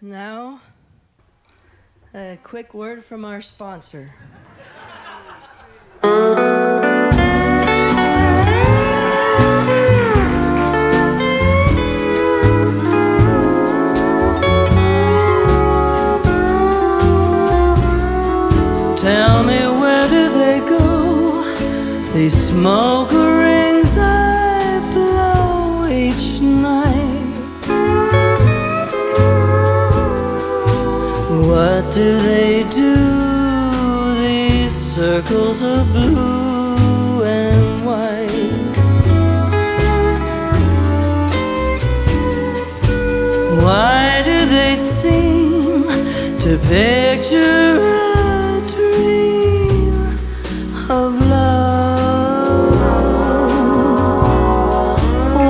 Now, a quick word from our sponsor. Tell me, where do they go? These smoke rings I blow each night. What do they do? These circles of blue and white. Why do they seem to picture